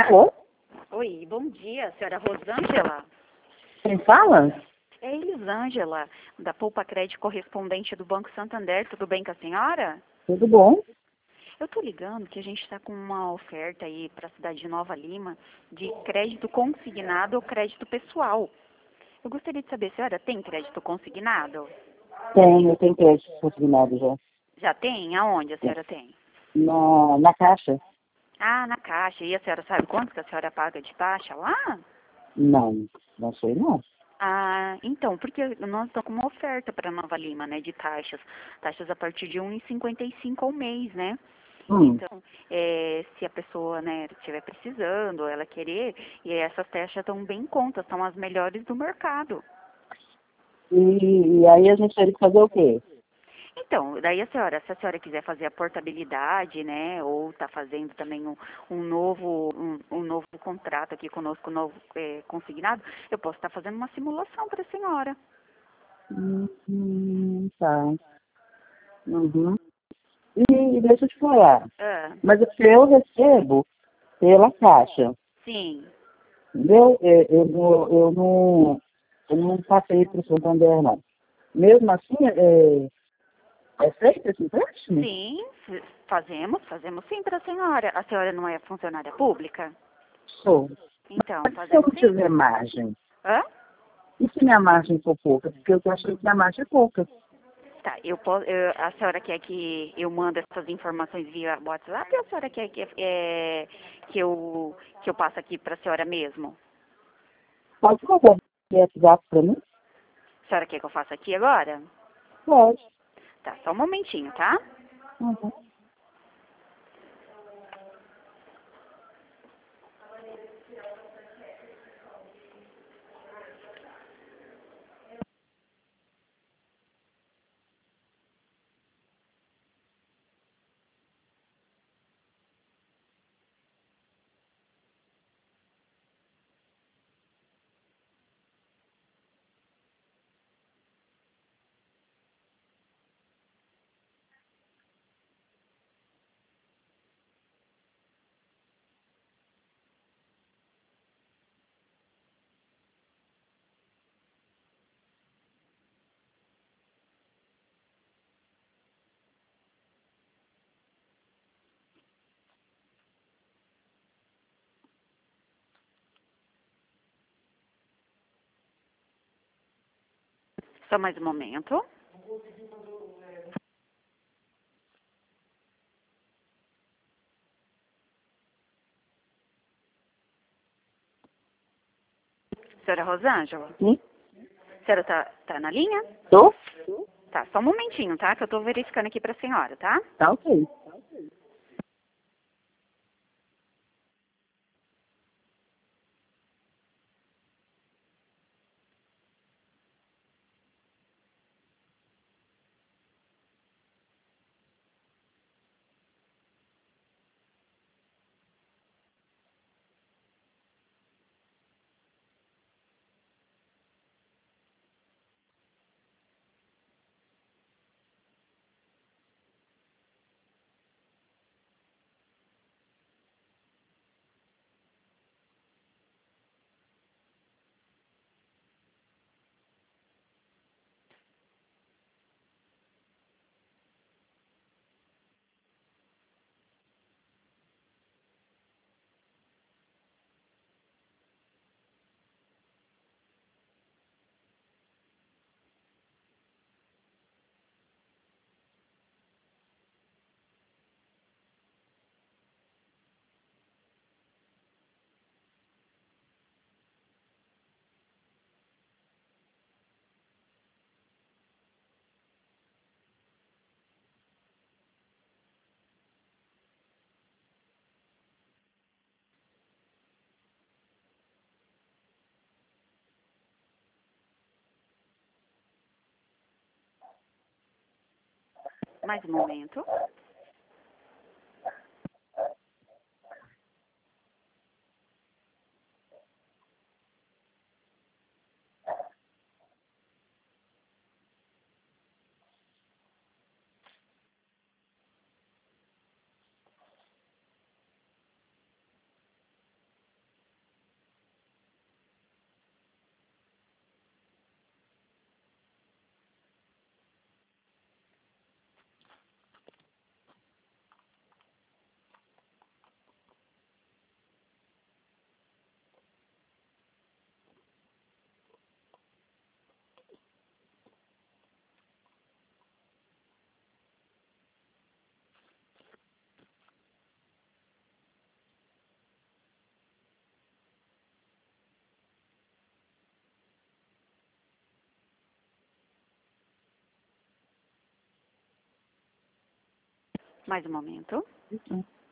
Oi? Oi, bom dia, senhora Rosângela. Quem fala? É Elisângela, da Poupa Crédito correspondente do Banco Santander. Tudo bem com a senhora? Tudo bom? Eu tô ligando que a gente está com uma oferta aí para a cidade de Nova Lima de crédito consignado ou crédito pessoal. Eu gostaria de saber, senhora, tem crédito consignado? Eu tenho crédito consignado já. Já tem? Aonde a senhora tem? Na Caixa? Ah, na Caixa. E a senhora sabe quanto que a senhora paga de taxa lá? Não sei não. Ah, então, porque nós estamos com uma oferta para Nova Lima, né, de taxas. Taxas a partir de 1,55 ao mês, né? Hum. Então, se a pessoa, né, estiver precisando, ela querer, e essas taxas estão bem em conta, são as melhores do mercado. E aí a gente teria que fazer o quê? Então, daí se a senhora quiser fazer a portabilidade, né, ou está fazendo também um novo contrato aqui conosco, consignado, eu posso estar fazendo uma simulação para a senhora. Tá. Uhum. E deixa eu te falar. Ah, Mas é porque eu recebo pela Caixa. sim. Entendeu? Eu não passei para o Santander, não. Mesmo assim, é feito esse empréstimo? Sim, fazemos sim para a senhora. A senhora não é funcionária pública? Sou. Então, Mas se eu fazemos não sim. tiver margem? Hã? E se minha margem for pouca? Porque eu tô achando que minha margem é pouca. Tá, a senhora quer que eu mande essas informações via WhatsApp ou a senhora quer que eu passe aqui para a senhora mesmo? Pode mandar o WhatsApp para mim? A senhora quer que eu faça aqui agora? Pode. Tá, só um momentinho, tá? Uhum. Só mais um momento. Senhora Rosângela, Sim? a senhora tá na linha? Tô? Tá, só um momentinho, tá? Que eu tô verificando aqui para a senhora, tá? Tá ok. Mais um momento. Mais um momento. Isso.